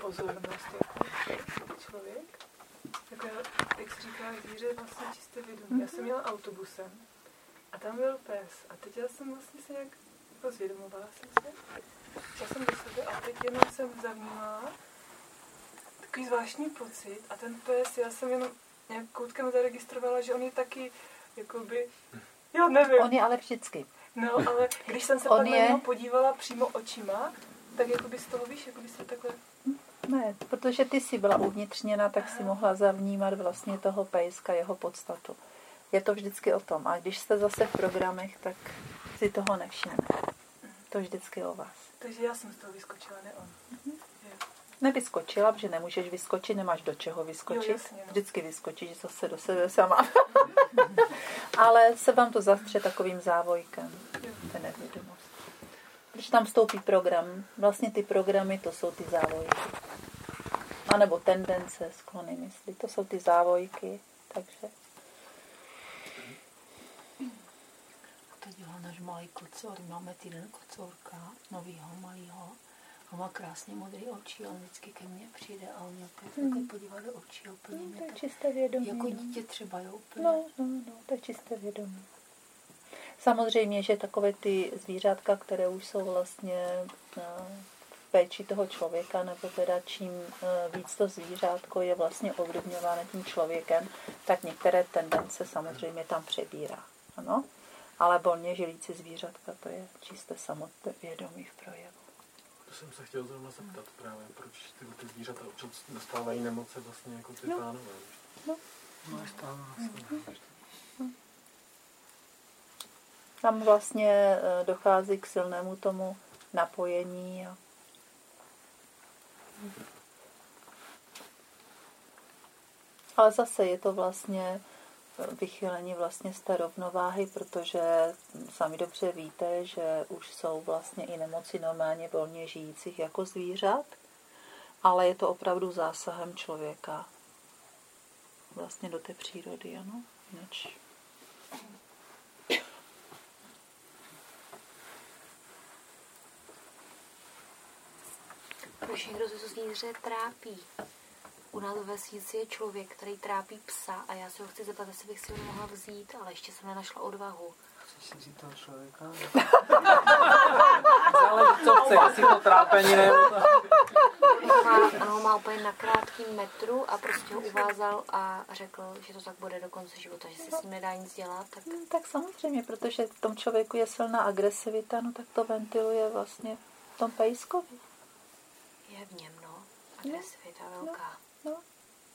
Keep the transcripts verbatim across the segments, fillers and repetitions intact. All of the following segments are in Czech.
pozornost jako člověk. Jako, jak se říká, zvíře je vlastně čistě vědomí. Já jsem jela autobusem a tam byl pes a teď já jsem vlastně se nějak pozvědomovala jsem se. Šla jsem do sebe a teď jenom jsem zavnímala takový zvláštní pocit a ten pes, já jsem jenom nějak koutkem zaregistrovala, že on je taky jakoby, já nevím. On je ale vždycky. No, ale když jsem se on pak je... na něho podívala přímo očima, tak jakoby z toho víš, jakoby se takhle... Ne, protože ty jsi byla uvnitřněna, tak si mohla zavnímat vlastně toho pejska, jeho podstatu. Je to vždycky o tom. A když jste zase v programech, tak si toho nevšimne. To vždycky o vás. Takže já jsem z toho vyskočila, ne on. Mm-hmm. Nevyskočila, protože nemůžeš vyskočit, nemáš do čeho vyskočit. Jo, jasně, no. Vždycky vyskočíš zase do sebe sama. Ale se vám to zastře takovým závojkem. To je nevědomost. Když tam vstoupí program, vlastně ty programy, to jsou ty závojky. A nebo tendence, sklony mysli, to jsou ty závojky. Takže... To dělá náš malý kocor. Máme týden kocorka, novýho malýho. On má krásně modrý oči, on vždycky ke mně přijde a on mě takhle hmm. podívá do očí. Úplně no, mě to je tak, čisté vědomí. Jako dítě třeba, jo, úplně. No, no, no, to je čisté vědomí. Samozřejmě, že takové ty zvířátka, které už jsou vlastně v péči toho člověka, nebo teda čím víc to zvířátko je vlastně ovlivňováno tím člověkem, tak některé tendence samozřejmě tam přebírá. Ano? Ale volně žijící zvířatka, to je čisté samotné vědomí v projevu. To jsem se chtěl zrovna zeptat právě, proč ty, ty zvířata občas dostávají nemoce vlastně jako ty no. pánové. No. No, stává se. No. Tam vlastně dochází k silnému tomu napojení. A... Ale zase je to vlastně vychylení vlastně z té rovnováhy, protože sami dobře víte, že už jsou vlastně i nemoci normálně volně žijících jako zvířat, ale je to opravdu zásahem člověka vlastně do té přírody, ano? Neč... Proč někdo ze zvíře trápí? U nás ve vesnici je člověk, který trápí psa a já se ho chci zeptat, jestli bych si ho mohla vzít, ale ještě jsem nenašla odvahu. Chceš si vzít toho člověka? Záleží, co chce, jestli to trápení nebo to... On ho má úplně na krátkým metru a prostě ho uvázal a řekl, že to tak bude do konce života, že si s ním nedá nic dělat. Tak, no, tak samozřejmě, protože v tom člověku je silná agresivita, no tak to ventiluje vlastně v tom pejskovi. Je v něm, no. Agresivita no, velká. No, no.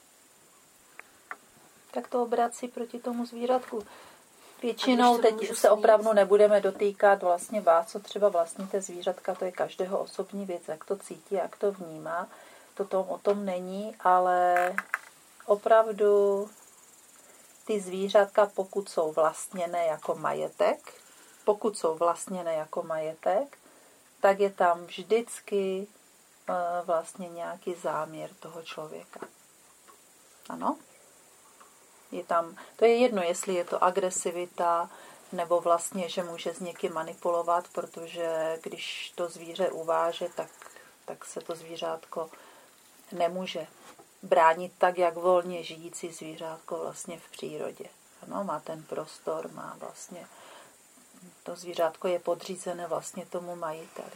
Tak to obrací proti tomu zvířatku. Většinou teď se opravdu nebudeme dotýkat vlastně vás, co třeba vlastníte zvířatka, to je každého osobní věc, jak to cítí, jak to vnímá. To tom, o tom není, ale opravdu ty zvířatka, pokud jsou vlastněné jako majetek, pokud jsou vlastněné jako majetek, tak je tam vždycky vlastně nějaký záměr toho člověka. Ano? Je tam, to je jedno, jestli je to agresivita, nebo vlastně, že může s někým manipulovat, protože když to zvíře uváže, tak, tak se to zvířátko nemůže bránit tak, jak volně žijící zvířátko vlastně v přírodě. Ano, má ten prostor, má vlastně, to zvířátko je podřízené vlastně tomu majiteli.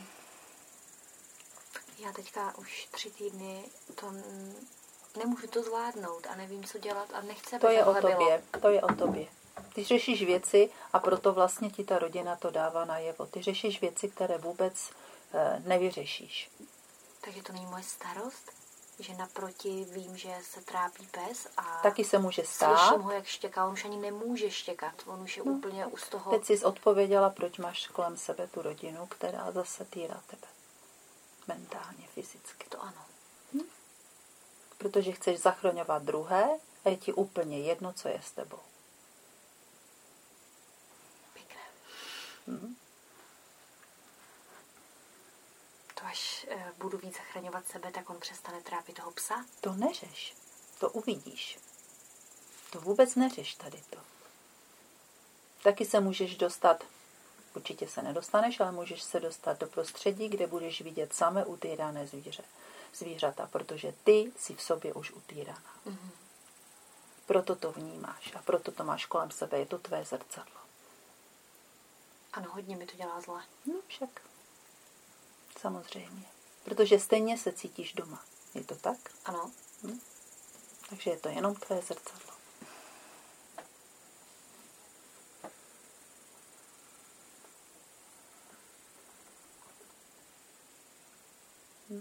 Já teďka už tři týdny to nemůžu to zvládnout a nevím, co dělat a nechce, to je o tobě, to je o tobě. Ty řešíš věci a proto vlastně ti ta rodina to dává najevo. Ty řešíš věci, které vůbec e, nevyřešíš. Takže to není moje starost? Že naproti vím, že se trápí pes a taky se může stát. Slyším ho, jak štěká. On už ani nemůže štěkat. On už je no. úplně u z toho. Teď jsi odpověděla, proč máš kolem sebe tu rodinu, která zase týrá tebe. Mentálně, fyzicky. To ano. Hm? Protože chceš zachraňovat druhé a je ti úplně jedno, co je s tebou. Pěkné. Hm? To až e, budu víc zachraňovat sebe, tak on přestane trápit toho psa? To neřeš. To uvidíš. To vůbec neřeš tady to. Taky se můžeš dostat, určitě se nedostaneš, ale můžeš se dostat do prostředí, kde budeš vidět samé utýrané zvíře. zvířata, protože ty jsi v sobě už utýraná. Mm-hmm. Proto to vnímáš a proto to máš kolem sebe, je to tvé zrcadlo. Ano, hodně mi to dělá zle. No však. Samozřejmě. Protože stejně se cítíš doma. Je to tak? Ano. Hm? Takže je to jenom tvé zrcadlo. Hm?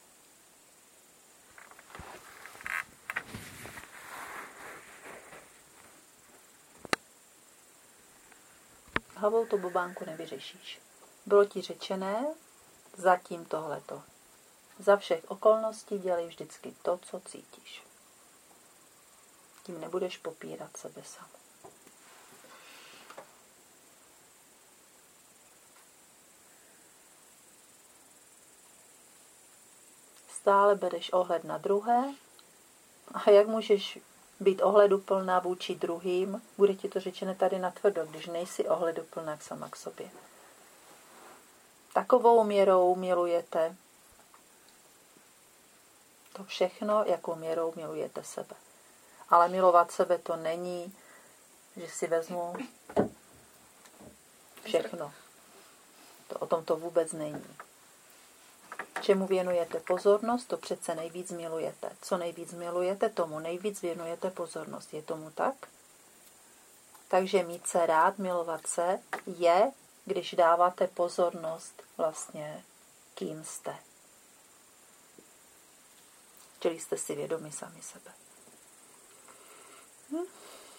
Hlavou to bobánku nevyřešíš. Bylo ti řečené, zatím tohleto. Za všech okolností dělej vždycky to, co cítíš. Tím nebudeš popírat sebe sám. Stále bereš ohled na druhé. A jak můžeš být ohleduplná vůči druhým, bude ti to řečené tady natvrdo, když nejsi ohleduplná sama k sobě. Takovou měrou milujete to všechno, jakou měrou milujete sebe. Ale milovat sebe to není, že si vezmu všechno. To, o tom to vůbec není. Čemu věnujete pozornost, to přece nejvíc milujete. Co nejvíc milujete, tomu nejvíc věnujete pozornost. Je tomu tak? Takže mít se rád, milovat se, je, když dáváte pozornost vlastně, kým jste. Čili jste si vědomi sami sebe. Hm?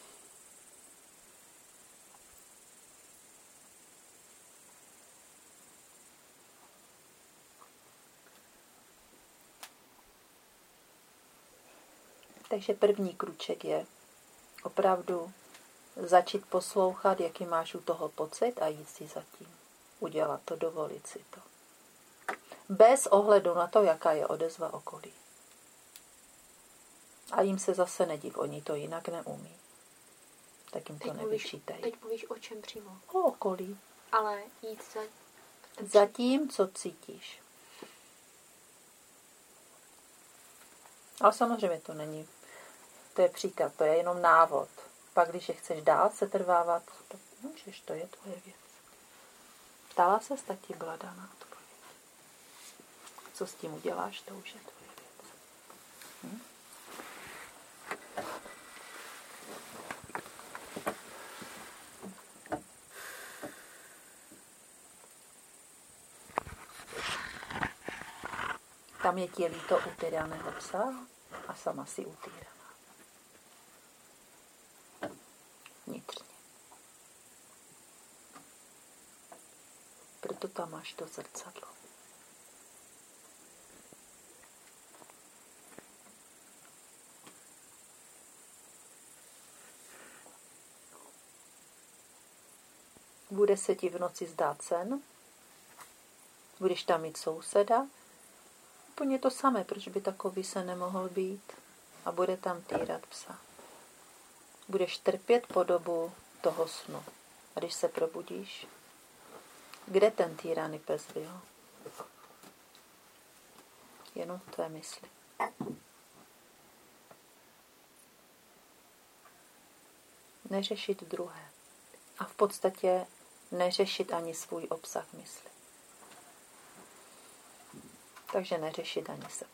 Takže první kruček je opravdu začít poslouchat, jaký máš u toho pocit a jít si za tím. Udělat to, dovolit si to. Bez ohledu na to, jaká je odezva okolí. A jim se zase nediv, oni to jinak neumí. Tak jim to teď nevyčítají. Teď povíš o čem přímo? O okolí. Ale jít za... Za tím, co cítíš. Ale samozřejmě to není. To je příklad, to je jenom návod. Pak, když je chceš dál se trvávat, tak můžeš, to je tvoje věc. Ptala se, tak ti byla dána odpověď. Co s tím uděláš, to už je tvoje věc. Hm? Tam je ti líto utyraného psa a sama si utýraná. Vnitřně. Proto tam máš to zrcadlo. Bude se ti v noci zdát sen, budeš tam mít souseda, úplně to samé, proč by takový se nemohl být, a bude tam týrat psa. Budeš trpět po dobu toho snu. A když se probudíš, kde ten týraný pes byl? Jenom v tvé mysli. Neřešit druhé. A v podstatě neřešit ani svůj obsah mysli. Takže neřešit ani sebe.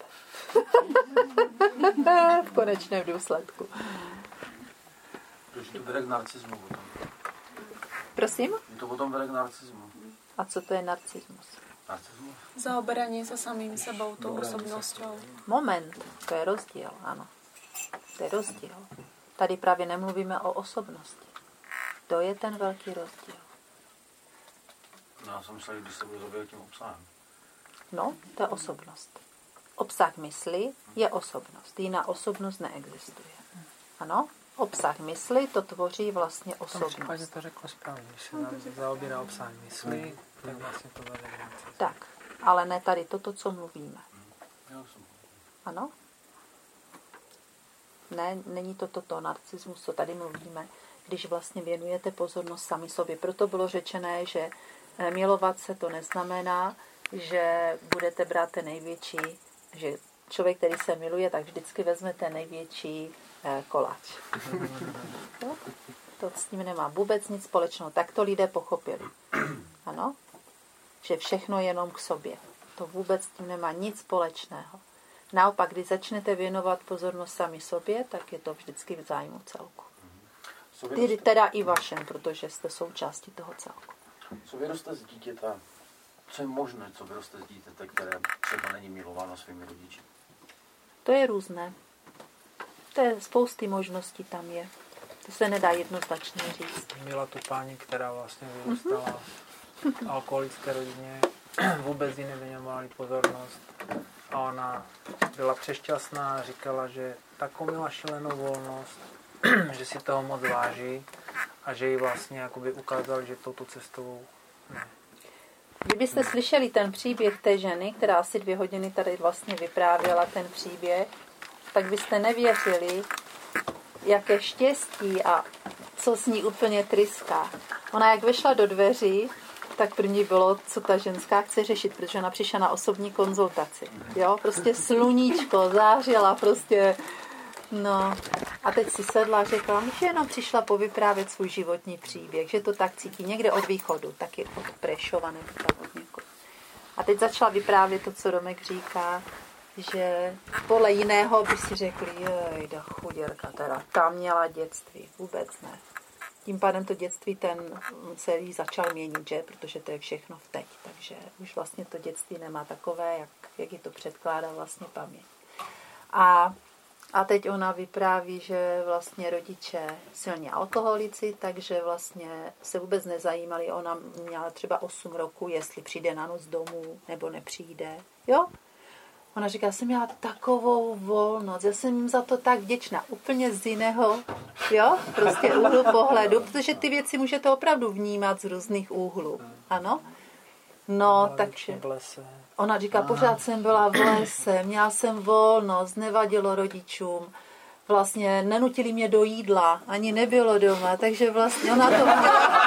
V konečném důsledku. Takže to vede k narcismu potom. Prosím? To potom vede k narcismu. A co to je narcismus? Narcismus? Zaoberaní se samým sebou, tou osobnosťou. Moment, to je rozdíl, ano. To je rozdíl. Tady právě nemluvíme o osobnosti. To je ten velký rozdíl. No, já jsem myslel, když se budu zabývat tím obsahem. No, to je osobnost. Obsah mysli je osobnost. Jiná osobnost neexistuje. Ano? Obsah mysli to tvoří vlastně V tom případě osobnost. to řekla správně, když se nám zaobírá obsah mysli, tak vlastně to vede k narcismu. Tak, ale ne tady toto, co mluvíme. Ano? Ne, není to toto narcismus, co tady mluvíme, když vlastně věnujete pozornost sami sobě. Proto bylo řečené, že milovat se to neznamená, že budete brát ten největší že člověk, který se miluje, tak vždycky vezme ten největší eh, koláč. Jo? To s tím nemá vůbec nic společného. Tak to lidé pochopili. Ano? Že všechno jenom k sobě. To vůbec s tím nemá nic společného. Naopak, když začnete věnovat pozornost sami sobě, tak je to vždycky v zájmu celku. Tedy teda i vašem, protože jste součástí toho celku. Co vyroste z dítěta? Co je možné, co vyroste z dítěte, které třeba není milováno svými rodiči? To je různé. To je spousty možností tam je. To se nedá jednoznačně říct. Měla tu paní, která vlastně vyrůstala v alkoholické rodině, vůbec jí nevěnovali pozornost. A ona byla přešťastná a říkala, že takovou měla šílenou volnost, že si toho moc váží a že jí vlastně jakoby ukázali, že touto cestou ne. Kdybyste slyšeli ten příběh té ženy, která asi dvě hodiny tady vlastně vyprávěla ten příběh, tak byste nevěřili, jaké štěstí a co s ní úplně tryská. Ona jak vešla do dveří, tak první bylo, co ta ženská chce řešit, protože ona přišla na osobní konzultaci. Jo, prostě sluníčko, zářila, prostě, no. A teď si sedla a řekla, že jenom přišla povyprávět svůj životní příběh, že to tak cítí někde od východu, taky od Prešova nebo tam od někud. A teď začala vyprávět to, co Romek říká, že podle jiného by si řekli, jejda chuděrka, teda ta měla dětství, vůbec ne. Tím pádem to dětství ten se jí začal měnit, že? Protože to je všechno v teď. Takže už vlastně to dětství nemá takové, jak, jak je to předkládá vlastně paměť. A, a teď ona vypráví, že vlastně rodiče silně alkoholici, takže vlastně se vůbec nezajímali. Ona měla třeba osm roku, jestli přijde na noc domů nebo nepřijde. Jo? Ona říká, jsem měla takovou volnost, já jsem jim za to tak vděčná, úplně z jiného, jo, prostě úhlu pohledu, protože ty věci můžete opravdu vnímat z různých úhlů, ano. No, takže ona říká, pořád jsem byla v lese, měla jsem volnost, nevadilo rodičům, vlastně nenutili mě do jídla, ani nebylo doma, takže vlastně ona to měla.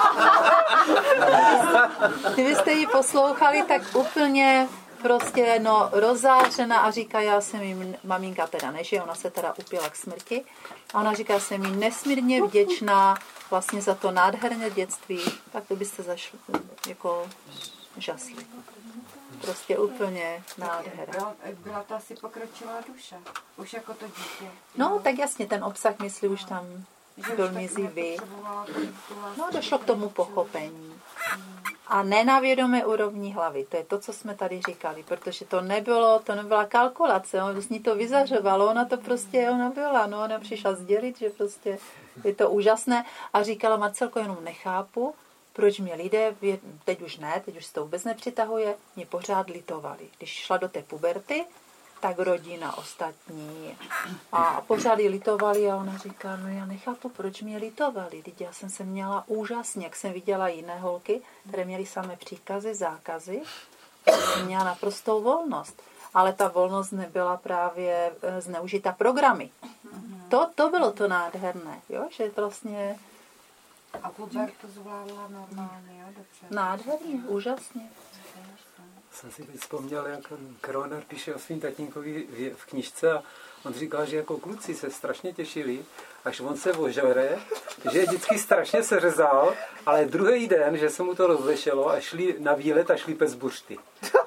Kdybyste ji poslouchali, tak úplně prostě no, rozářena a říká, já jsem jim, maminka teda nežije, ona se teda upila k smrti, a ona říká, jsem jim nesmírně vděčná vlastně za to nádherné dětství, tak to byste zašli, jako žasli. Prostě úplně nádhera. Byla, byla to asi pokročilá duše, už jako to dítě. No, tak jasně, ten obsah mysli už tam byl mizivý. No, došlo k tomu pochopení. A ne na vědomé úrovni hlavy. To je to, co jsme tady říkali, protože to nebylo, to nebyla kalkulace, on z ní to vyzařovalo, ona to prostě, ona byla, no, ona přišla sdělit, že prostě je to úžasné a říkala, Marcelko, jenom nechápu, proč mě lidé, teď už ne, teď už se to vůbec nepřitahuje, mě pořád litovali. Když šla do té puberty, tak rodina, ostatní a pořád ji litovali a ona říká, no já nechápu, proč mě litovali. Teď já jsem se měla úžasně, jak jsem viděla jiné holky, které měly samé příkazy, zákazy, jsem měla naprostou volnost. Ale ta volnost nebyla právě zneužita programy. To, to bylo to nádherné, jo? Že vlastně... A pubertu zvládla normálně, jo? Dobře. Nádherně, úžasně. Jsem si teď vzpomněl, jak Kroner píše o svým tatínkovi v knižce a on říkal, že jako kluci se strašně těšili, až on se ožere, že vždycky strašně se řezal, ale druhý den, že se mu to rozlešelo a šli na výlet a šli pes buřty.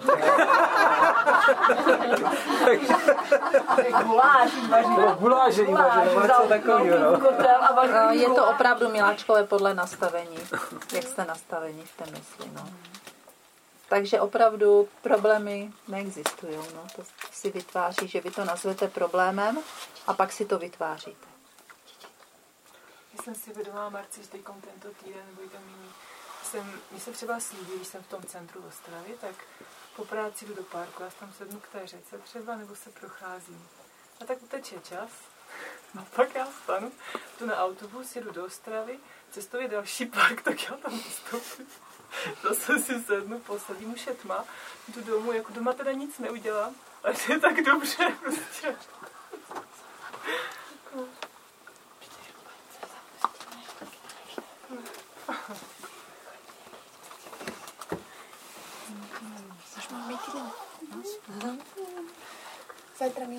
Guláže jim vaří, nebo něco takového. No. Je to opravdu miláčkové podle nastavení, jak jste nastavení v té mysli, no. Takže opravdu problémy neexistují. No. To si vytváří, že vy to nazvete problémem a pak si to vytváříte. Já jsem si vědomá, Marci, že teď tento týden nebo i tam jiný. Jsem, mně se třeba slíbí, když jsem v tom centru v Ostravě, tak po práci jdu do parku, já tam sednu k té řece třeba, nebo se procházím. A tak uteče čas. No pak já vstanu, tu na autobus, jedu do Ostravy, cestou je další park, tak já tam vystoupím. Zase si sednu, posadím, už je tma, jdu domů, jako doma teda nic neudělám, ale to je tak dobře, prostě. Což mám mít jeden.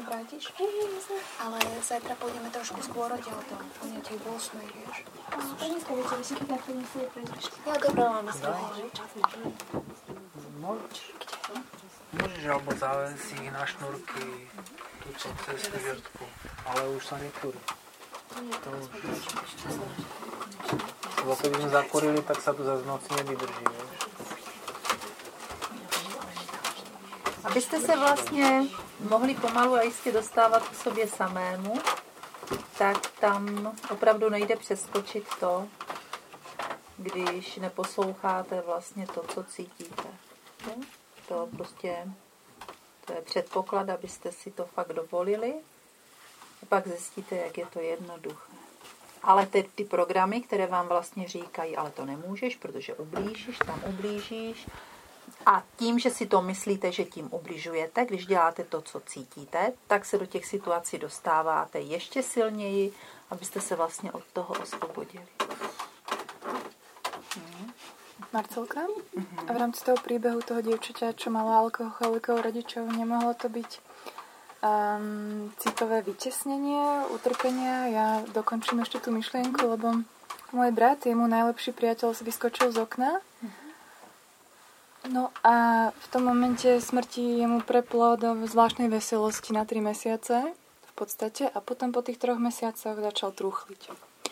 mi vrátiš? Ale zajtra pôjdeme trošku skôr odtiaľto. O nejakej osmej, vieš. To dneska večer, ešte keď takto museli prejsť. Ja dobrá, máme sa Môžeš alebo zavesť ich na šnúrky túto cez žrtku, ale už sa nekúri. To už... Lebo keby sme zakurili, tak sa tu zase noci nevydrží, vieš. Abyste se vlastně mohli pomalu a jistě dostávat k sobě samému, tak tam opravdu nejde přeskočit to, když neposloucháte vlastně to, co cítíte. To prostě to je předpoklad, abyste si to fakt dovolili a pak zjistíte, jak je to jednoduché. Ale ty, ty programy, které vám vlastně říkají, ale to nemůžeš, protože ublížíš, tam ublížíš. A tím, že si to myslíte, že tím ubližujete, když děláte to, co cítíte, tak se do těch situací dostáváte ještě silněji, abyste se vlastně od toho osvobodili. Hmm. Marcelka? Uh-huh. A v rámci toho príbehu toho dievčaťa, čo malo alkoholikov rodičov, nemohlo to byť um, citové vytesnenie, utrpenia? Ja dokončím ešte tú myšlienku, lebo môj brat, jemu najlepší priateľ, vyskočil z okna. Uh-huh. No a v tom momente smrti jemu preplo do zvláštnej veselosti na tri mesiace v podstate a potom po tých troch mesiacoch začal trúchliť.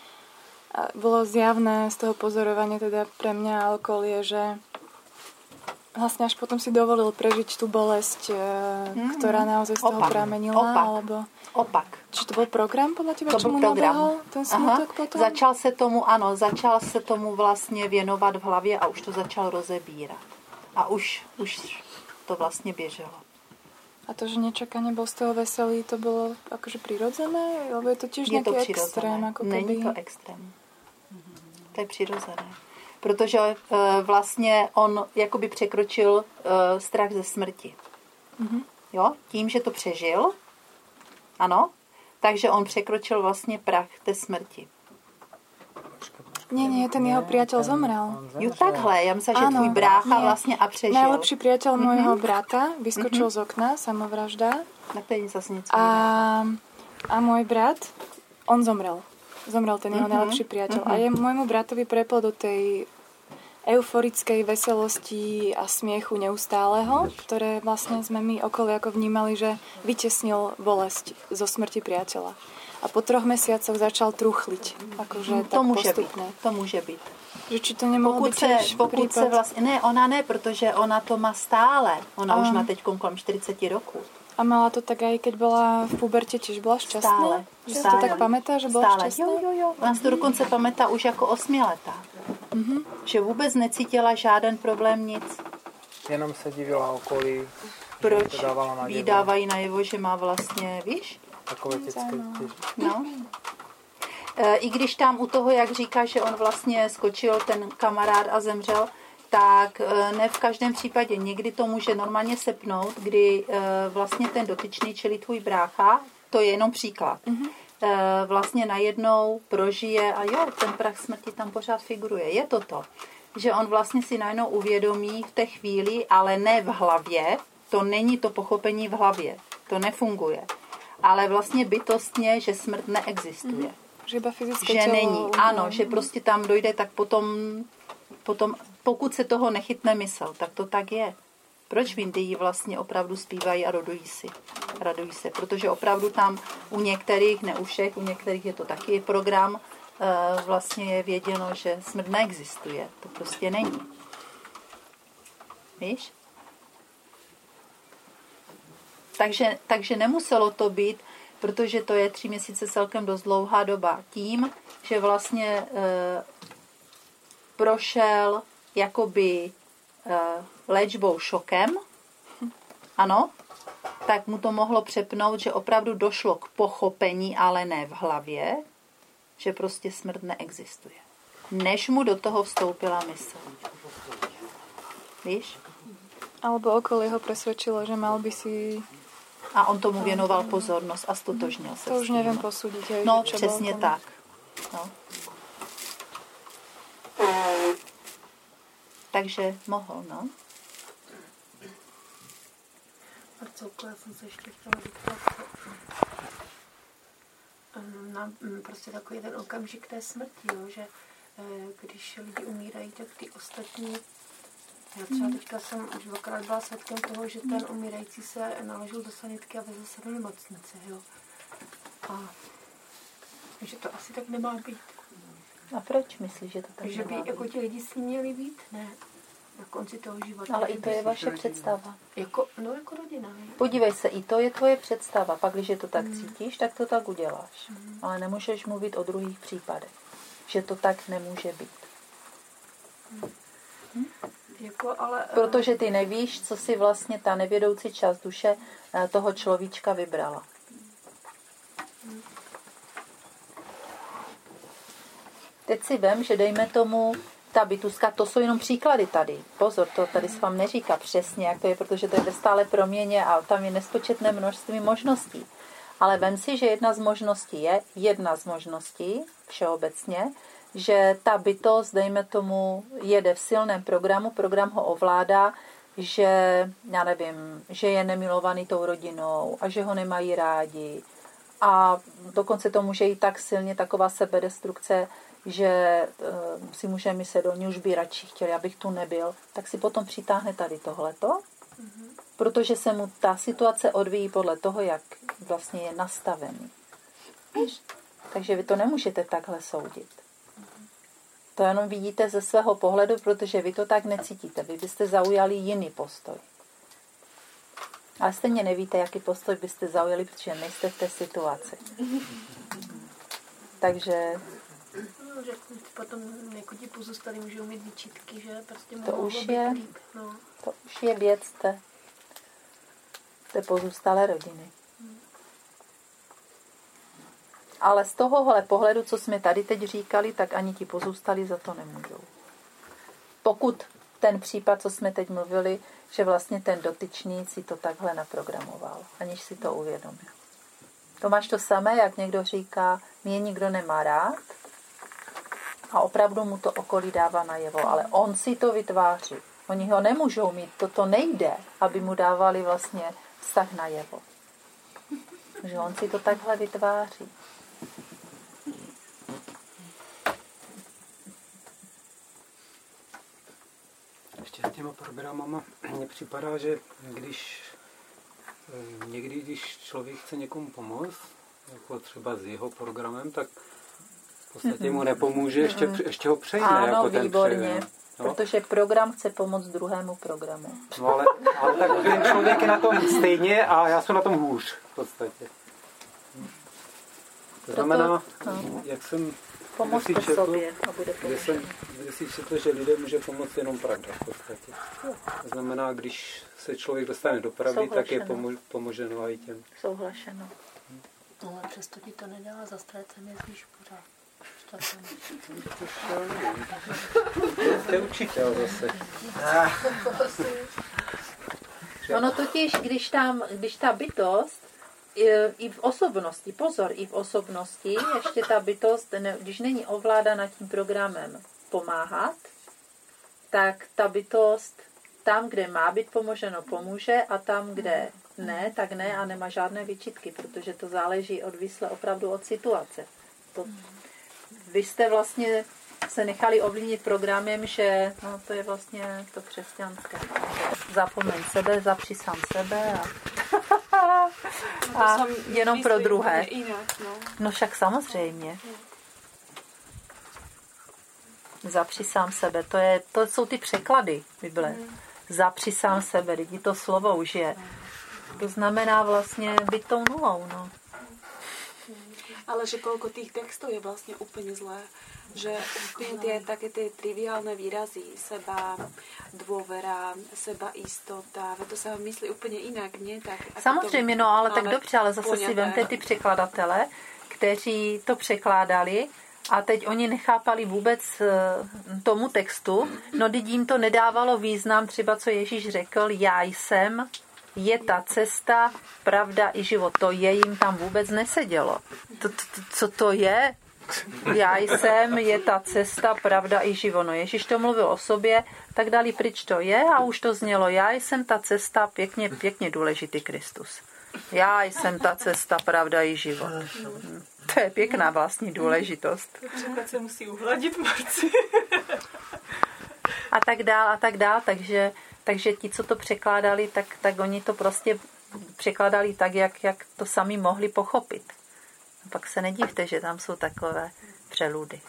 A bolo zjavné z toho pozorovania teda pre mňa alkohol je, že vlastne až potom si dovolil prežiť tú bolesť, mm, ktorá naozaj z toho pramenila. Opak. Alebo... Opak. Či to bol program podľa teba, to čo mu nabehol ten smutok potom? Začal se tomu, ano, začal se tomu vlastně věnovat v hlavě a už to začal rozebírat. A už, už to vlastně běželo. A to, že nečakane bol z toho veselý, to bylo akože prirodzené? Lebo je to tiež je nejaký to extrém? Ako keby... Není to extrém. To je přirozené. Protože e, vlastně on jakoby překročil e, strach ze smrti. Mm-hmm. Jo? Tím, že to přežil, ano, takže on překročil vlastně prach té smrti. Nie, nie, ten jeho priateľ zomrel. Jo, takhle, ja myslím, že áno, tvůj brácha nie. Vlastne a přežil. Najlepší priateľ mm-hmm. môjho brata vyskočil mm-hmm. z okna, samovražda. Na to je zase něco. A, a môj brat, on zomrel. Zomrel ten jeho mm-hmm. najlepší priateľ. Mm-hmm. A je môjmu bratovi preplo do tej euforickej veselosti a smiechu neustáleho, ktoré vlastne sme my okolo ako vnímali, že vytesnil bolesť zo smrti priateľa. A po troch mesiacoch začal truchliť. Akože to tak může postupne. Být, to může být. Že či to nemohlo pokud být se, pokud se vlastně, ne, ona ne, protože ona to má stále. Ona a. už má teď kolem štyridsať rokov. A mala to tak aj keď bola v puberte, čiže bola šťastná? Stále. Že stále. si to tak pamätá, že bola stále. šťastná? Jo, jo, jo. Ona si to dokonce pamätá už jako osmiletá. Mm-hmm. Že vůbec necítila žádný problém, nic. Jenom se divila okolí. Proč jí dávají najevo, že má vlastně, víš? Takové dětské. No. E, I když tam u toho, jak říká, že on vlastně skočil ten kamarád a zemřel, tak e, ne v každém případě. Někdy to může normálně sepnout, kdy e, vlastně ten dotyčný, čili tvůj brácha, to je jenom příklad, mm-hmm. e, vlastně najednou prožije a jo, ten prach smrti tam pořád figuruje. Je to to, že on vlastně si najednou uvědomí v té chvíli, ale ne v hlavě, to není to pochopení v hlavě, to nefunguje. Ale vlastně bytostně, že smrt neexistuje. Mm. Že iba fyzické že tělo. není, ano, že prostě tam dojde, tak potom, potom, pokud se toho nechytne mysl, tak to tak je. Proč v Indii vlastně opravdu zpívají a radují si? Radují se, protože opravdu tam u některých, ne u všech, u některých je to taky program, vlastně je věděno, že smrt neexistuje. To prostě není. Víš? Takže, takže nemuselo to být, protože to je tři měsíce celkem dost dlouhá doba. Tím, že vlastně e, prošel jakoby e, léčbou šokem, ano, tak mu to mohlo přepnout, že opravdu došlo k pochopení, ale ne v hlavě, že prostě smrt neexistuje. Než mu do toho vstoupila mysl. Víš? Alebo okolí ho presvedčilo, že mal by si... A on tomu věnoval pozornost a stotožnil se. To už nevím posudit. Je, no, přesně tak. No. Takže mohl, no. Marcelko, já jsem se ještě chtěla zeptat, vnímám mm, prostě takový ten okamžik té smrti, jo, že eh, když lidi umírají, tak ty ostatní. Já třeba teďka jsem už dvakrát byla svědkem toho, že ten umírající se naložil do sanitky a vezl se do nemocnice, jo. A že to asi tak nemá být. A proč myslíš, že to tak že by nemá jako být? ti lidi s ním měli být? Ne. Na konci toho života. Ale i to je vaše představa. Jako, no jako rodina. Ne? Podívej se, i to je tvoje představa. Pak, když to tak cítíš, tak to tak uděláš. Mm. Ale nemůžeš mluvit o druhých případech. Že to tak nemůže být. Hm? Jako, ale, Protože ty nevíš, co si vlastně ta nevědoucí část duše toho človíčka vybrala. Teď si vem, že dejme tomu ta bytuska, to jsou jenom příklady tady. Pozor, to tady se vám neříká přesně, jak to je, protože to je ve stále proměně a tam je nespočetné množství možností. Ale vem si, že jedna z možností je, jedna z možností všeobecně, že ta bytost, dejme tomu, jede v silném programu, program ho ovládá, že, já nevím, že je nemilovaný tou rodinou a že ho nemají rádi. A dokonce to může jít tak silně, taková sebedestrukce, že uh, si může myslet, oni už by radši chtěli, abych tu nebyl, tak si potom přitáhne tady tohleto, mm-hmm. protože se mu ta situace odvíjí podle toho, jak vlastně je nastavený. Víš? Takže vy to nemůžete takhle soudit. Mm-hmm. To jenom vidíte ze svého pohledu, protože vy to tak necítíte. Vy byste zaujali jiný postoj. Ale stejně nevíte, jaký postoj byste zaujali, protože nejste v té situaci. Takže no, že potom jako ti pozůstali můžou mít výčitky, že prostě to už je, líp, no. To už je věc té, té pozůstalé rodiny. Hmm. Ale z tohohle pohledu, co jsme tady teď říkali, tak ani ti pozůstali za to nemůžou. Pokud ten případ, co jsme teď mluvili, že vlastně ten dotyčný si to takhle naprogramoval, aniž si to uvědomil. To máš to samé, jak někdo říká, mě nikdo nemá rád a opravdu mu to okolí dává najevo, ale on si to vytváří. Oni ho nemůžou mít, toto nejde, aby mu dávali vlastně vztah najevo. Že on si to takhle vytváří. Ještě s těma programama mně připadá, že když někdy, když člověk chce někomu pomoct, jako třeba s jeho programem, tak v podstatě mu nepomůže, ještě, ještě ho přejme. Ano, jako ten výborně. přejme. No? Protože program chce pomoct druhému programu. No ale, ale tak ten člověk je na tom stejně a já jsem na tom hůř v podstatě. To znamená, no. jak jsem Pomozte četl, sobě a bude kde jsem kde si četl, že lidem může pomoct jenom pravda v podstatě. To znamená, když se člověk dostane do pravdy, Souhlašeno. tak je pomo- pomoženo i těm. Souhlašeno. No, ale přesto ti to nedá, za ztrácem jezdíš pořád. To je učitel zase. Ono totiž, když, tam, když ta bytost i v osobnosti, pozor, i v osobnosti, ještě ta bytost, když není ovládána tím programem pomáhat, tak ta bytost tam, kde má být pomoženo, pomůže a tam, kde ne, tak ne a nemá žádné výčitky, protože to záleží odvisle opravdu od situace. To, vy jste vlastně se nechali ovlivnit programem, že no, to je vlastně to křesťanské. Zapomeň sebe, zapři sám sebe a, a jenom pro druhé. Jinak, no. no však samozřejmě. Zapři sám sebe, to, je, to jsou ty překlady Bible. Zapři sám sebe, lidi to slovo už je. To znamená vlastně být tou nulou, no. Ale že koľko tých textov je vlastne úplne zlé. Že úplne tie také tie triviálne výrazy, seba dôvera, seba istota, to sa myslí úplne inak, nie? Tak, samozřejmě, no ale tak dobře, ale zase poňaté. Si vemte ty překladatele, kteří to překládali a teď oni nechápali vůbec tomu textu, no teď jim to nedávalo význam, třeba co Ježíš řekl, já jsem, je ta cesta, pravda i život. To je jim tam vůbec nesedělo. To, to, to, co to je? Já jsem, je ta cesta, pravda i život. No Ježíš to mluvil o sobě, tak dali pryč to je a už to znělo. Já jsem ta cesta, pěkně, pěkně důležitý Kristus. Já jsem ta cesta, pravda i život. To je pěkná vlastní důležitost. Překlad se musí uhladit, Marci. A tak dál, a tak dál. Takže, takže ti, co to překládali, tak, tak oni to prostě překládali tak, jak, jak to sami mohli pochopit. A pak se nedivte, že tam jsou takové přeludy.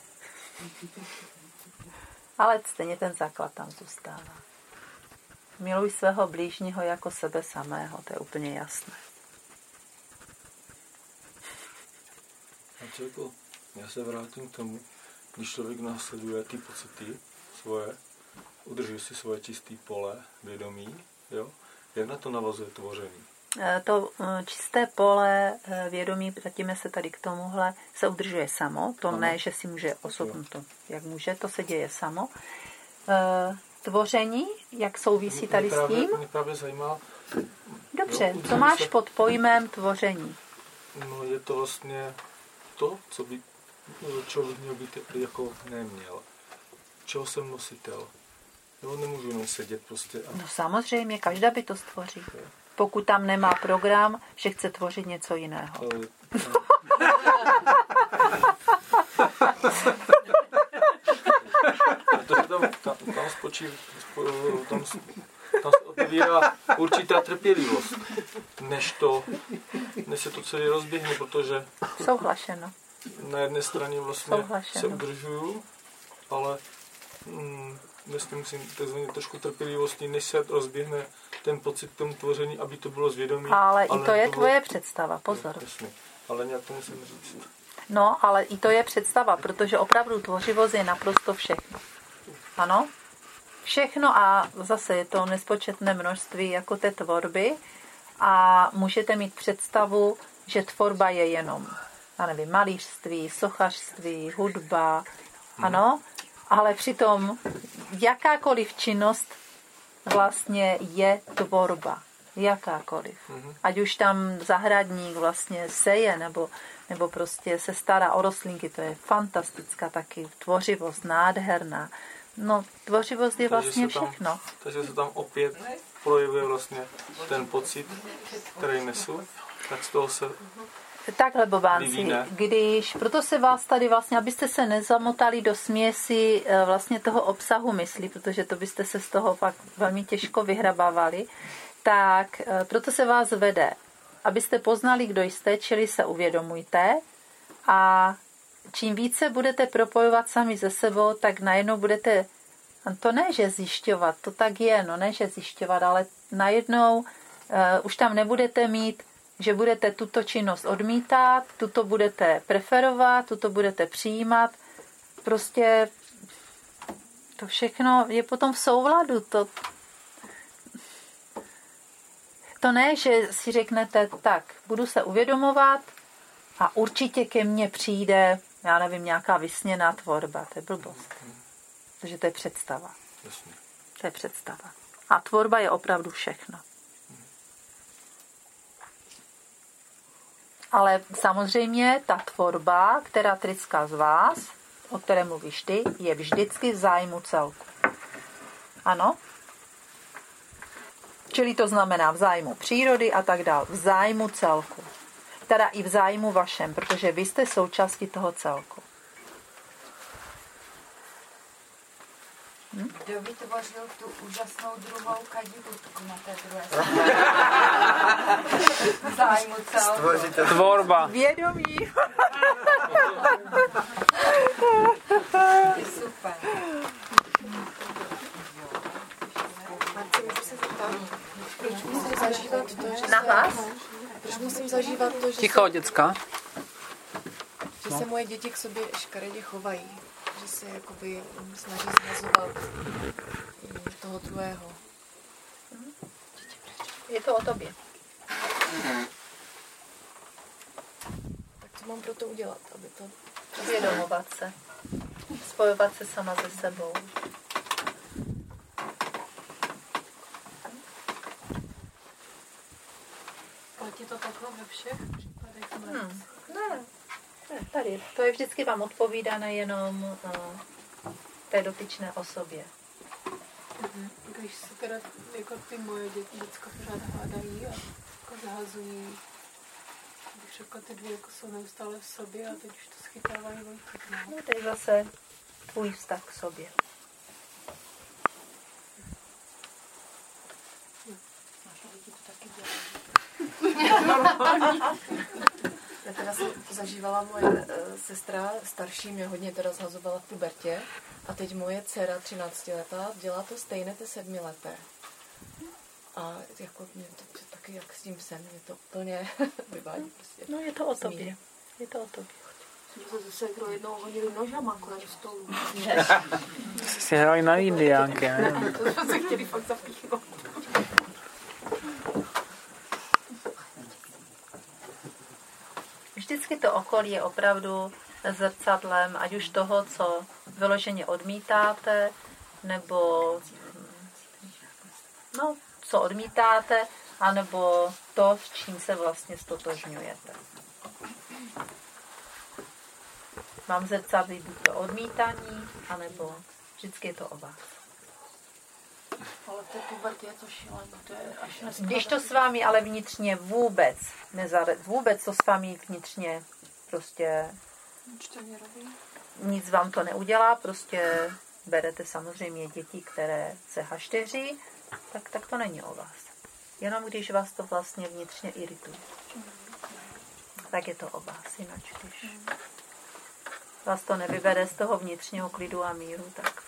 Ale stejně ten základ tam zůstává. Miluj svého blížního jako sebe samého, to je úplně jasné. A jako, já se vrátím k tomu, když člověk následuje ty pocity svoje, udržuje si svoje čisté pole vědomí, jo? Jak na to navazuje tvoření? To čisté pole vědomí, vrátíme se tady k tomuhle, se udržuje samo. To ano. Ne, že si může osobnout to, jak může, to se děje samo. Tvoření, jak souvisí tady mě právě, s tím? Mě právě zajímá. Dobře, jo, co máš se... pod pojmem tvoření? No je to vlastně to, co by člověk měl být jako neměl. Čeho jsem nositel? Jo, nemůžu jenom sedět prostě. A... No samozřejmě, každá by to stvoří. Pokud tam nemá program, že chce tvořit něco jiného. Ale, Protože tam, tam, tam spočí, tam, tam se otevírá určitá trpělivost, než to, než se to celé rozběhne, protože souhlašeno. Na jedné straně vlastně souhlašeno. Se udržuju, ale mm, vlastně musím takzvaně trošku trpělivosti, než se rozběhne ten pocit k tomu tvoření, aby to bylo zvědomí. Ale, ale i to je to tvoje bylo... představa, pozor. Jasně, ale nějak to musím říct. No, ale i to je představa, protože opravdu tvořivost je naprosto všechno. Ano? Všechno a zase je to nespočetné množství jako té tvorby a můžete mít představu, že tvorba je jenom, já nevím, malířství, sochařství, hudba, ano, ale přitom jakákoliv činnost vlastně je tvorba. Jakákoliv. Ať už tam zahradník vlastně seje, nebo, nebo prostě se stará o rostlinky, to je fantastická taky tvořivost, nádherná. No, tvořivost je vlastně takže tam, všechno. Takže se tam opět projevuje vlastně ten pocit, který nesu, tak z toho se takhle, Bobánci, když, proto se vás tady vlastně, abyste se nezamotali do směsi vlastně toho obsahu mysli, protože to byste se z toho fakt velmi těžko vyhrabávali, tak proto se vás vede, abyste poznali, kdo jste, čili se uvědomujte a čím více budete propojovat sami ze sebou, tak najednou budete, to ne, že zjišťovat, to tak je, no ne, že zjišťovat, ale najednou uh, už tam nebudete mít, že budete tuto činnost odmítat, tuto budete preferovat, tuto budete přijímat. Prostě to všechno je potom v souladu. To, to ne, že si řeknete, tak, budu se uvědomovat a určitě ke mně přijde, já nevím, nějaká vysněná tvorba. To je blbost. Protože to je představa. Jasně. To je představa. A tvorba je opravdu všechno. Ale samozřejmě ta tvorba, která tryská z vás, o které mluvíš ty, je vždycky v zájmu celku. Ano? Čili to znamená v zájmu přírody a tak dále. V zájmu celku. Teda i v zájmu vašem, protože vy jste součástí toho celku. Hm? Kdo vytvořil tu úžasnou druhou kadibutku na té druhé straně? Zájmu celku. Tvorba. Vědomí. Je super. Marci, můžu se zeptat, proč musím zažívat to, že Na vás? Proč musím zažívat to, že Ticho, se, děcka. že se moje děti k sobě škaredě chovají? Že se jakoby snaží zhazovat toho druhého. Je to o tobě. Tak co mám pro to udělat, aby to... Uvědomovat se. Spojovat se sama se sebou. Platí to takhle ve všech případech? Hmm. Ne. ne, tady. To je vždycky vám odpovídané jenom uh, té dotyčné osobě. Mhm. Když se teda jako ty moje děti děcka pořád hádají a jako zahazují, bych jako ty dvě jako jsou neustále v sobě a teď už to schytávají Vojtek. No to je zase tvůj vztah k sobě. Naše děti to taky dělají. Já teda jsem zažívala, moje uh, sestra starší mě hodně teda zhazovala v pubertě a teď moje dcera třináctiletá dělá to stejné té sedmileté. A jako mě to taky jak s tím jsem, mě to úplně vyvádí prostě. No je to o tobě. Je to o tobě. Jsme se zase kdo jednou hodili nožama kolem stolu. Si hrali na indiánky, ne? To jsme se chtěli fakt zapíchnout. Vždycky to okolí je opravdu zrcadlem, ať už toho, co vyloženě odmítáte, nebo no, co odmítáte, anebo to, s čím se vlastně stotožňujete. Mám zrcadlí buď to odmítání, anebo vždycky je to o vás. Ale v té pubertě je to šílené, to je až na Když to s vámi ale vnitřně vůbec nezare, vůbec to s vámi vnitřně prostě nic vám to neudělá, prostě berete samozřejmě děti, které se hašteří, tak, tak to není o vás. Jenom když vás to vlastně vnitřně irituje. Tak je to o vás, jinak když vás to nevybere z toho vnitřního klidu a míru, tak...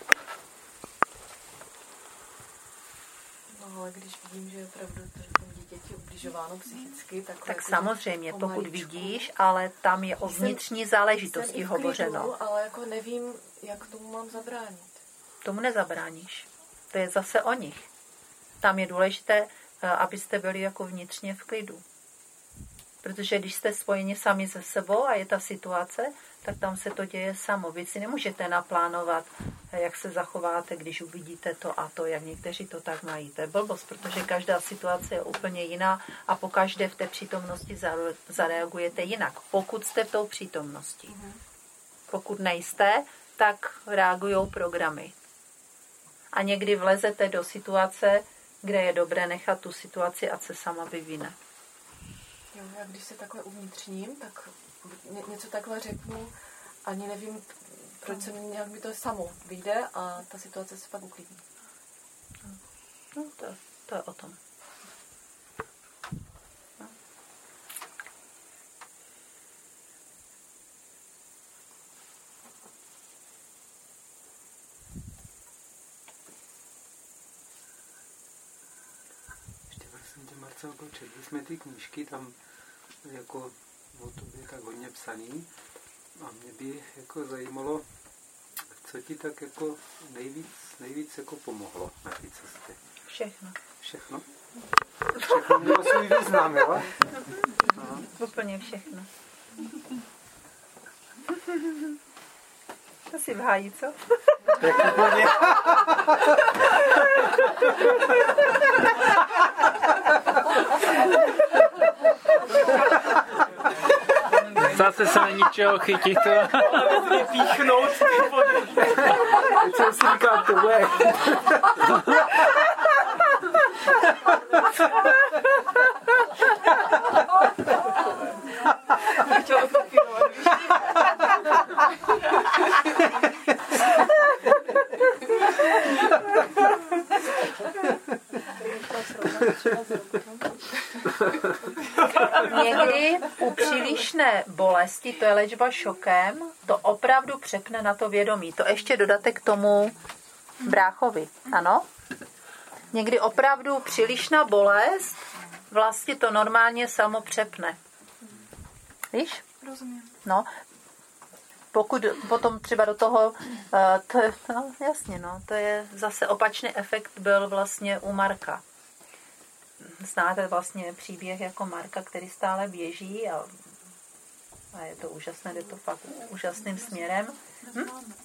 No, ale když vidím, že je opravdu tomu dítěti ubližováno psychicky, tak... Tak samozřejmě, pokud vidíš, ale tam je o vnitřní záležitosti hovořeno. Klidu, ale jako nevím, jak tomu mám zabránit. Tomu nezabráníš. To je zase o nich. Tam je důležité, abyste byli jako vnitřně v klidu. Protože když jste spojeni sami se sebou a je ta situace, tak tam se to děje samo. Vy si nemůžete naplánovat, jak se zachováte, když uvidíte to a to, jak někteří to tak mají. To je blbost, protože každá situace je úplně jiná a po každé v té přítomnosti zareagujete jinak, pokud jste v tou přítomnosti. Pokud nejste, tak reagují programy. A někdy vlezete do situace, kde je dobré nechat tu situaci, ať se sama vyvine. Jo, já když se takhle uvnitřním, tak ně, něco takhle řeknu, ani nevím, proč se mi nějak mi to samo vyjde a ta situace se pak uklidní. No, to, to je o tom. No. Ještě prosím tě, Marcelko, četli jsme ty knížky, tam jako o tobě tak hodně psaný a mě by jako zajímalo, co ti tak jako nejvíc, nejvíc jako pomohlo na té cestě. Všechno. Všechno? Všechno mělo svůj význam, jo? No. Úplně všechno. To si vhájí, co? Jak úplně. Zase se na ničeho chytit. Vypíchnout ty vody. Teď jsem si říkal, to bude. Chtěla to pírovat, víš? Někdy u přílišné bolesti, to je léčba šokem, to opravdu přepne na to vědomí. To ještě dodatek k tomu bráchovi, ano? Někdy opravdu přílišná bolest, vlastně to normálně samo přepne. Víš? Rozumím. No, pokud potom třeba do toho, to je, no jasně, no, to je zase opačný efekt byl vlastně u Marka. Znáte vlastně příběh jako Marka, který stále běží a, a je to úžasné, jde to fakt úžasným směrem. Hm?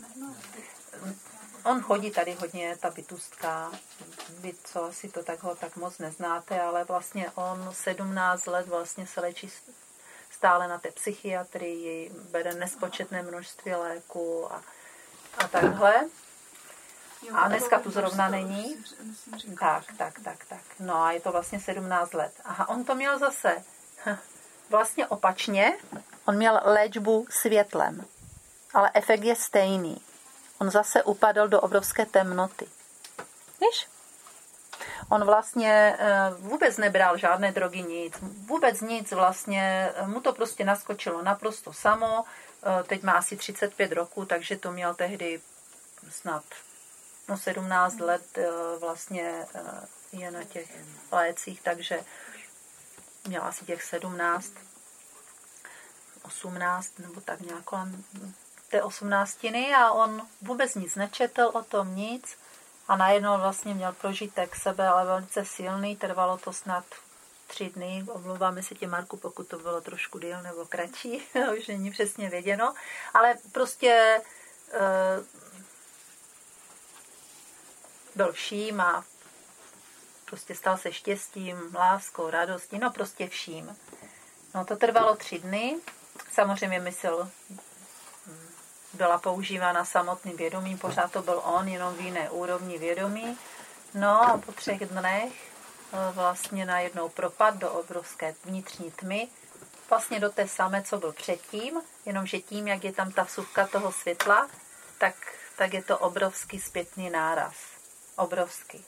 On chodí tady hodně, ta bytustka, vy co asi to tak ho tak moc neznáte, ale vlastně on sedmnáct let vlastně se léčí stále na té psychiatrii, bere nespočetné množství léků a, a takhle. A dneska tu zrovna není. Tak, tak, tak, tak. No a je to vlastně sedmnáct let. Aha, on to měl zase vlastně opačně, on měl léčbu světlem, ale efekt je stejný. On zase upadl do obrovské temnoty. Víš? On vlastně vůbec nebral žádné drogy, nic. Vůbec nic vlastně. Mu to prostě naskočilo naprosto samo. Teď má asi třicet pět roků, takže to měl tehdy snad no sedmnáct let vlastně je na těch lécích, takže měl asi těch sedmnáct, osmnáct nebo tak nějak kolem té osmnáctiny a on vůbec nic nečetl o tom, nic. A najednou vlastně měl prožitek sebe, ale velice silný, trvalo to snad tři dny. Omlouváme se tě, Marku, pokud to bylo trošku díl nebo kratší, už není přesně věděno. Ale prostě e, byl vším a prostě stal se štěstím, láskou, radostí, no prostě vším. No to trvalo tři dny. Samozřejmě mysl byla používána samotným vědomím, pořád to byl on, jenom v jiné úrovni vědomí. No a po třech dnech vlastně najednou propad do obrovské vnitřní tmy, vlastně do té samé, co byl předtím, jenomže tím, jak je tam ta vsuvka toho světla, tak, tak je to obrovský zpětný náraz. Obrovský.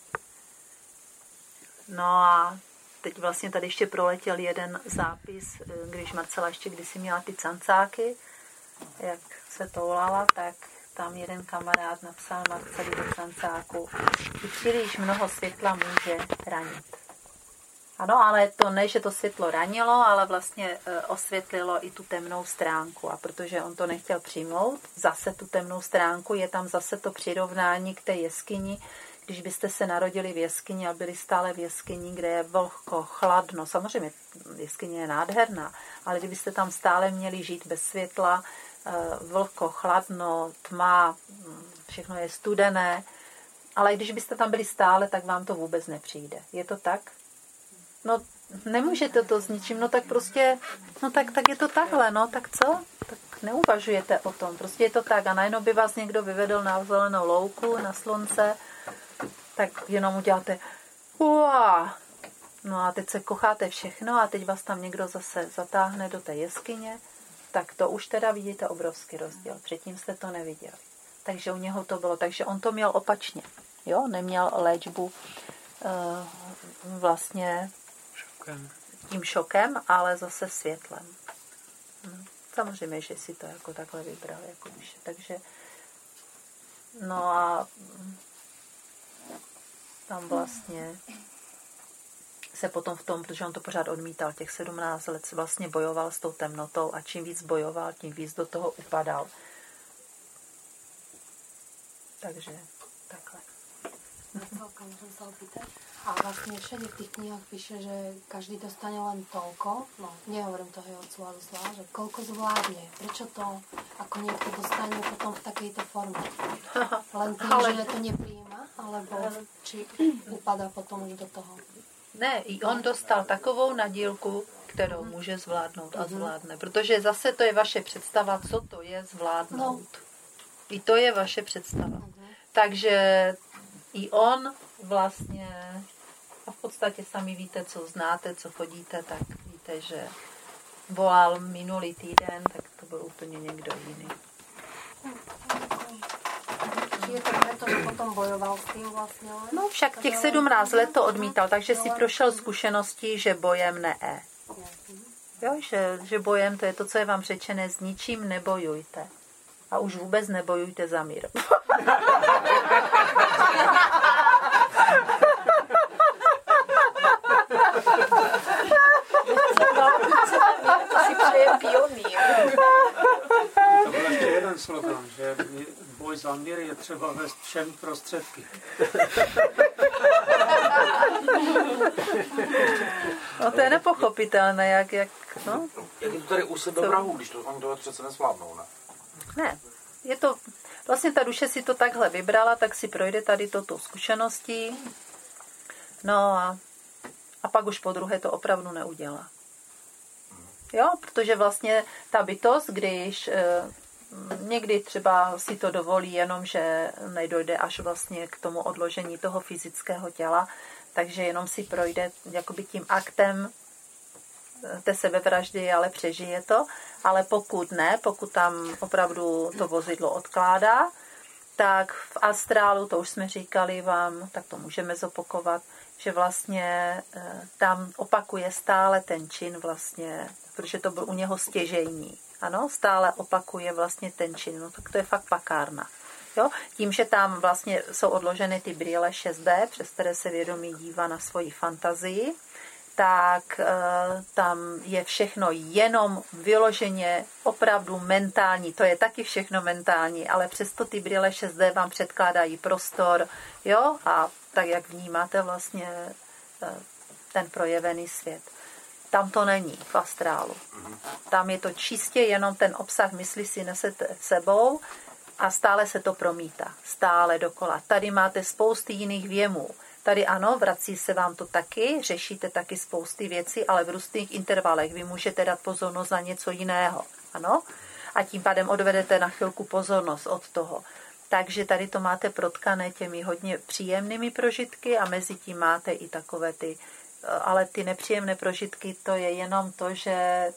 No a teď vlastně tady ještě proletěl jeden zápis, když Marcela ještě kdysi měla ty cancáky, jak se toulala, tak tam jeden kamarád napsal Marceli do cancáku, i příliš mnoho světla může ranit. Ano, ale to ne, že to světlo ranilo, ale vlastně osvětlilo i tu temnou stránku. A protože on to nechtěl přijmout, zase tu temnou stránku, je tam zase to přirovnání k té jeskyni. Když byste se narodili v jeskyni a byli stále v jeskyni, kde je vlhko, chladno, samozřejmě jeskyně je nádherná, ale kdybyste tam stále měli žít bez světla, vlhko, chladno, tma, všechno je studené, ale když byste tam byli stále, tak vám to vůbec nepřijde. Je to tak? No, nemůžete to s ničím, no tak prostě, no tak, tak je to takhle, no tak co? Tak neuvažujete o tom, prostě je to tak a najednou by vás někdo vyvedl na zelenou louku, na slunce, tak jenom uděláte uá. No a teď se kocháte všechno a teď vás tam někdo zase zatáhne do té jeskyně, tak to už teda vidíte obrovský rozdíl. Předtím jste to neviděli. Takže u něho to bylo, takže on to měl opačně. Jo, neměl léčbu uh, vlastně šokem. tím šokem, ale zase světlem. Hm. Samozřejmě, že si to jako takhle vybral. Jako když, takže no a tam vlastně se potom v tom, protože on to pořád odmítal, těch sedmnáct let vlastně bojoval s tou temnotou a čím víc bojoval, tím víc do toho upadal. Takže takhle. Celkom som sa opýtať. A vlastne všade v tých knihách píše, že každý dostane len toľko, no nehovorím toho otcu Ladislava, že koľko zvládne. Prečo to ako niekto dostane potom v takejto forme? Len tým, ale... že to nepríjima, alebo či upadá potom už do toho? Ne, i on dostal takovou nadílku, kterou mm. může zvládnout a zvládne. Protože zase to je vaše představa, co to je zvládnout. No. I to je vaše představa. Mm. Takže i on vlastně, a v podstatě sami víte, co znáte, co chodíte, tak víte, že volal minulý týden, tak to byl úplně někdo jiný. Je to preto, že potom bojoval s tím vlastně? No však těch sedmnáct let to odmítal, takže si prošel zkušeností, že bojem ne. Jo, že, že bojem to je to, co je vám řečené, s ničím nebojujte. A už vůbec nebojujte za mír. To si přeje pionýr. To byl ještě jeden slogan, že boj za mír je třeba vést všem prostředky. No to je nepochopitelné, jak... jak no. Jak je to tady u sebe vrahu, když to oni to přece nesvládnou, ne? Ne, je to... Vlastně ta duše si to takhle vybrala, tak si projde tady toto zkušeností. No a, a pak už po druhé to opravdu neudělá. Jo, protože vlastně ta bytost, když e, někdy třeba si to dovolí, jenom že nedojde až vlastně k tomu odložení toho fyzického těla, takže jenom si projde jakoby tím aktem té sebevraždy, ale přežije to. Ale pokud ne, pokud tam opravdu to vozidlo odkládá, tak v astrálu, to už jsme říkali vám, tak to můžeme zopakovat, že vlastně tam opakuje stále ten čin vlastně, protože to byl u něho stěžejní. Ano, stále opakuje vlastně ten čin. No tak to je fakt pakárna. Jo? Tím, že tam vlastně jsou odloženy ty brýle šest bé, přes které se vědomí dívá na svoji fantazii, tak e, tam je všechno jenom vyloženě opravdu mentální. To je taky všechno mentální, ale přesto ty brýle šest bé vám předkládají prostor, jo, a tak, jak vnímáte vlastně e, ten projevený svět. Tam to není v astrálu. Tam je to čistě jenom ten obsah mysli si nesete sebou a stále se to promítá. Stále dokola. Tady máte spousty jiných věmů. Tady ano, vrací se vám to taky, řešíte taky spousty věcí, ale v různých intervalech vy můžete dát pozornost na něco jiného. Ano? A tím pádem odvedete na chvilku pozornost od toho. Takže tady to máte protkané těmi hodně příjemnými prožitky a mezi tím máte i takové ty, ale ty nepříjemné prožitky, to je jenom to, že,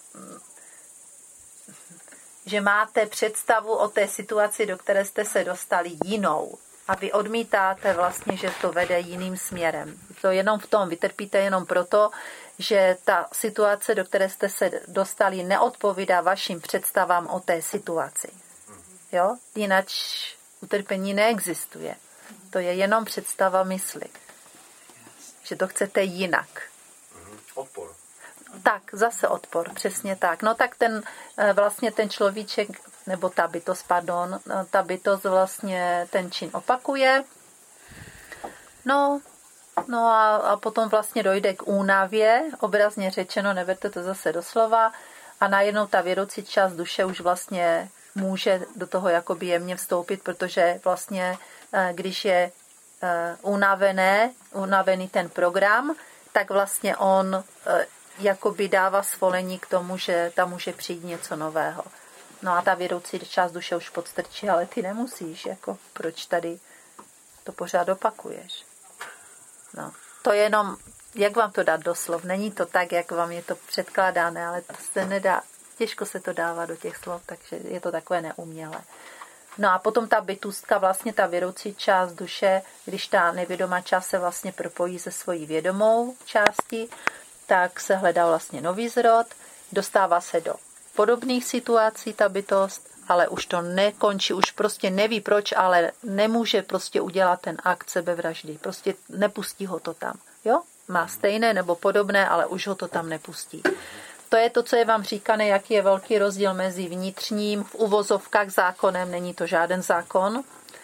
že máte představu o té situaci, do které jste se dostali, jinou. A vy odmítáte vlastně, že to vede jiným směrem. To jenom v tom, vytrpíte jenom proto, že ta situace, do které jste se dostali, neodpovídá vašim představám o té situaci. Jo? Jinak utrpení neexistuje. To je jenom představa mysli. Že to chcete jinak. Odpor. Tak, zase odpor, přesně tak. No tak ten vlastně ten človíček, nebo ta bytost, pardon, ta bytost vlastně ten čin opakuje. No, no a, a potom vlastně dojde k únavě, obrazně řečeno, neberte to zase doslova, a najednou ta vědoucí část duše už vlastně může do toho jakoby jemně vstoupit, protože vlastně, když je unavené, unavený ten program, tak vlastně on jakoby dává svolení k tomu, že tam může přijít něco nového. No a ta vědoucí část duše už podstrčí, ale ty nemusíš, jako proč tady to pořád opakuješ. No, to je jenom, jak vám to dát do slov, není to tak, jak vám je to předkládáno, ale to se nedá, těžko se to dává do těch slov, takže je to takové neumělé. No a potom ta bytůstka, vlastně ta vědoucí část duše, když ta nevědomá část se vlastně propojí se svojí vědomou částí, tak se hledá vlastně nový zrod, dostává se do podobných situací ta bytost, ale už to nekončí, už prostě neví proč, ale nemůže prostě udělat ten akt sebevraždy. Prostě nepustí ho to tam. Jo? Má stejné nebo podobné, ale už ho to tam nepustí. To je to, co je vám říkané, jaký je velký rozdíl mezi vnitřním, v uvozovkách zákonem, není to žádný zákon,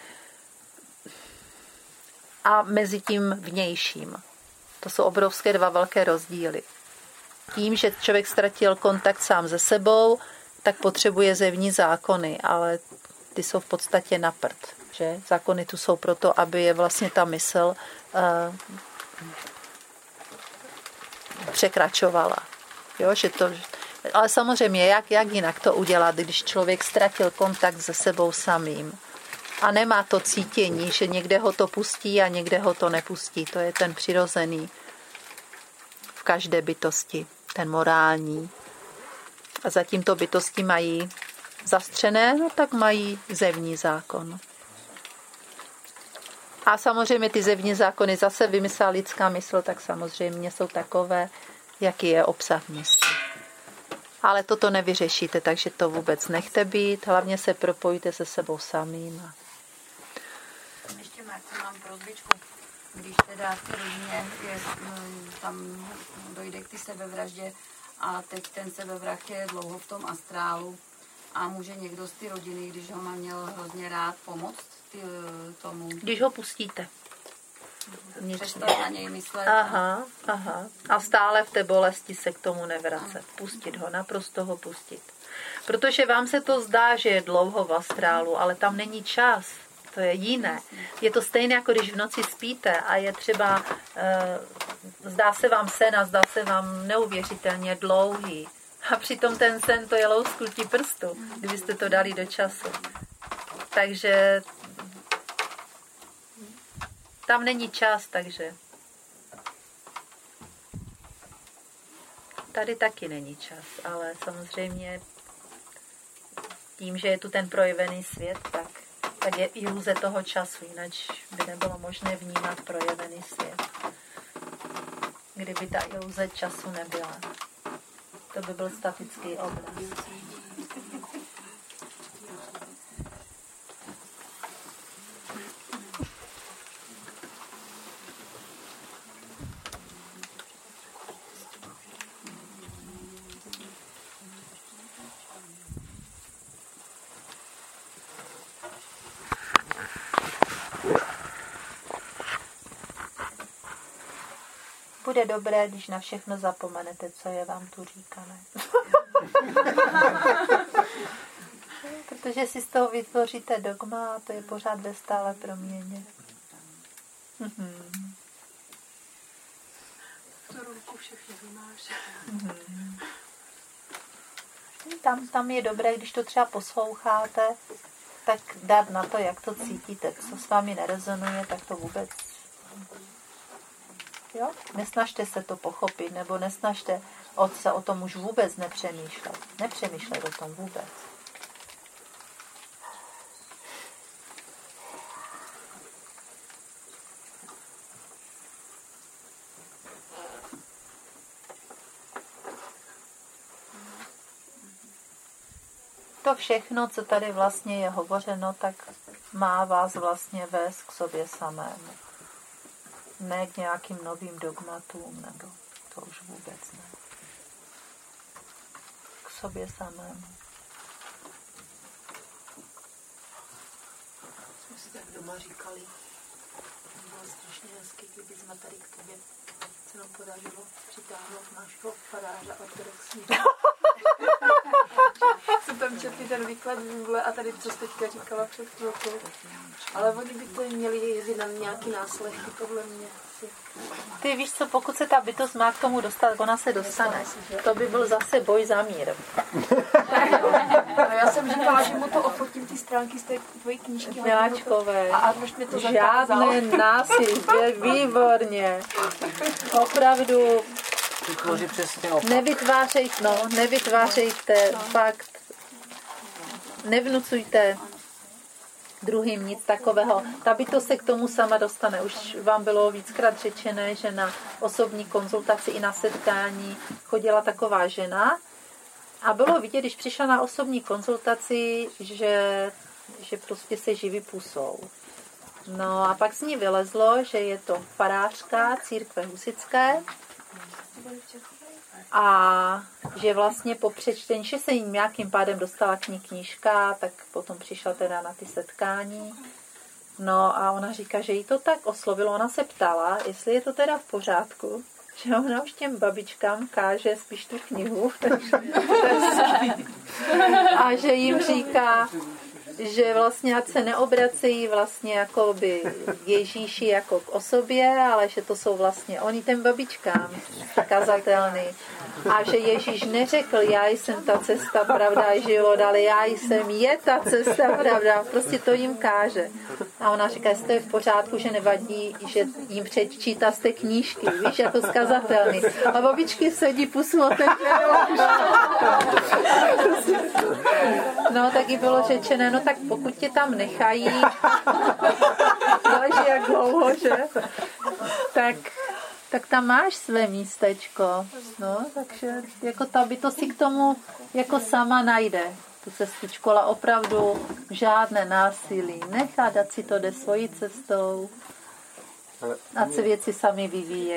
a mezi tím vnějším. To jsou obrovské dva velké rozdíly. Tím, že člověk ztratil kontakt sám se sebou, tak potřebuje zevní zákony, ale ty jsou v podstatě na prd. Že? Zákony tu jsou proto, aby je vlastně ta mysl uh, překračovala. Jo, že to, ale samozřejmě, jak, jak jinak to udělat, když člověk ztratil kontakt se sebou samým a nemá to cítění, že někde ho to pustí a někde ho to nepustí. To je ten přirozený v každé bytosti, ten morální. A zatím to bytosti mají zastřené, no tak mají zevní zákon. A samozřejmě ty zevní zákony zase vymyslela lidská mysl, tak samozřejmě jsou takové, jaký je obsah mysli. Ale toto nevyřešíte, takže to vůbec nechte být. Hlavně se propojíte se sebou samým. Ještě, Marce, mám prosbičku. Když teda v té rodině je, tam dojde k ty sebevraždě a teď ten sebevražd je dlouho v tom astrálu a může někdo z ty rodiny, když ho má měl hrozně rád, pomoct ty, tomu? Když ho pustíte. Přestat na něj myslet. Aha, aha. A stále v té bolesti se k tomu nevracet. Pustit ho, naprosto ho pustit. Protože vám se to zdá, že je dlouho v astrálu, ale tam není čas. To je jiné. Je to stejné, jako když v noci spíte a je třeba, e, zdá se vám sen a zdá se vám neuvěřitelně dlouhý. A přitom ten sen, to je lousknutí prstu, kdybyste to dali do času. Takže tam není čas, takže tady taky není čas, ale samozřejmě tím, že je tu ten projevený svět, tak, tak je iluze toho času, jinak by nebylo možné vnímat projevený svět. Kdyby ta iluze času nebyla. To by byl statický obraz. Bude dobré, když na všechno zapomenete, co je vám tu říkané. Protože si z toho vytvoříte dogma a to je pořád ve stále proměně. Mm-hmm. V tu ruku všechno vymáš. Mm-hmm. Tam, tam je dobré, když to třeba posloucháte, tak dát na to, jak to cítíte. Co s vámi nerezonuje, tak to vůbec... Jo? Nesnažte se to pochopit, nebo nesnažte se o tom už vůbec nepřemýšlet. Nepřemýšlet o tom vůbec. To všechno, co tady vlastně je hovořeno, tak má vás vlastně vést k sobě samému. Ne k nějakým novým dogmatům, nebo to už vůbec ne. K sobě samému. Jsme si tak doma říkali, bylo strašně hezky, kdyby jsme tady k tobě se nám podařilo přitáhnout nášho faráře ortodoxního. Jsem tam četli ten výklad Bible a tady, co jsi teďka říkala před chvilkou. Ale oni by to měli jezdit na nějaký následky, podle mě. Ty víš co, pokud se ta bytost má k tomu dostat, tak ona se dostane. To by byl zase boj za mír. No, já jsem říkala, že mu to ofotím ty stránky z té tvojí knížky. Miláčkové, a mi to žádné násilí, výborně. Opravdu nevytvářejte, no, nevytvářejte fakt, nevnucujte druhým nic takového. Ta bytost se k tomu sama dostane. Už vám bylo víckrát řečené, že na osobní konzultaci i na setkání chodila taková žena a bylo vidět, když přišla na osobní konzultaci, že, že prostě se živí pusou. No a pak z ní vylezlo, že je to farářka církve husitské a že vlastně po přečtení, že se jim nějakým pádem dostala k ní knížka, tak potom přišla teda na ty setkání. No a ona říká, že jí to tak oslovilo. Ona se ptala, jestli je to teda v pořádku, že ona už těm babičkám káže spíš tu knihu. A že jim říká, že vlastně ať se neobracejí vlastně jako by Ježíši jako k osobě, ale že to jsou vlastně oni těm babičkám kazatelný. A že Ježíš neřekl, já jsem ta cesta, pravda a život, ale já jsem je ta cesta, pravda. Prostě to jim káže. A ona říká, jestli to je v pořádku, že nevadí, že jim přečítá z té knížky, víš, jako skazatelný. A babičky sedí pusu otevřenou. No, tak jí bylo řečené, no tak pokud tě tam nechají, záleží jak dlouho, že? Tak, tak tam máš své místečko. No, takže jako ta by to si k tomu jako sama najde, tu cestičku, ale opravdu žádné násilí. Nechat, ať si to jde svojí cestou, ať se věci sami vyvíjejí.